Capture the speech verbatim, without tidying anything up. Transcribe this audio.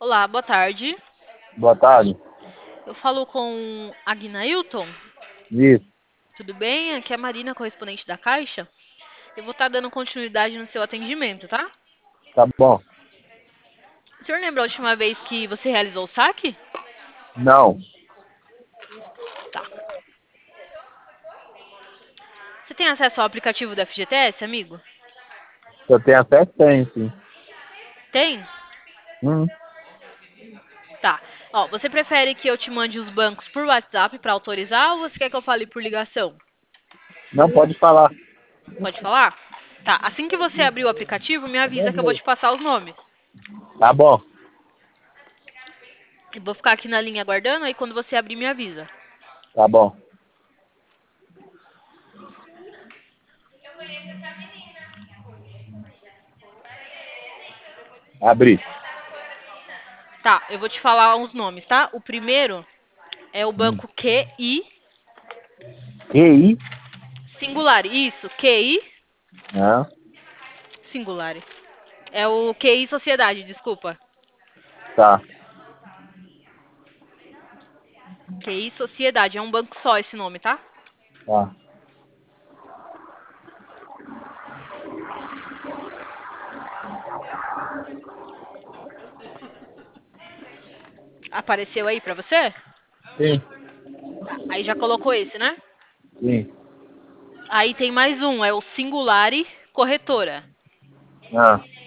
Olá, boa tarde. Boa tarde. Eu falo com Agnailton. Isso, Tudo bem? Aqui é a Marina, correspondente da Caixa. Eu vou estar dando continuidade no seu atendimento, tá? tá bom. O senhor lembra a última vez que você realizou o saque? Não, Tá. Você tem acesso ao aplicativo do F G T S, amigo? se eu tenho acesso, tem, sim. Tem? Hum, Tá. Ó, você prefere que eu te mande os bancos por WhatsApp para autorizar ou você quer que eu fale por ligação? não pode falar. Pode falar? Tá. Assim que você abrir o aplicativo, me avisa que eu vou te passar os nomes. Tá bom, Eu vou ficar aqui na linha aguardando, aí quando você abrir, me avisa. tá bom. Abri. Tá, eu vou te falar os nomes, tá? O primeiro é o Hum. banco Q I Q I? Singular. Isso, Q I Ah, Singular. É o Q I Sociedade, desculpa. tá, Q I Sociedade, é um banco só esse nome, tá? tá. Apareceu aí pra você? Sim, Aí já colocou esse, né? sim. Aí tem mais um, é o Singulare Corretora. Ah,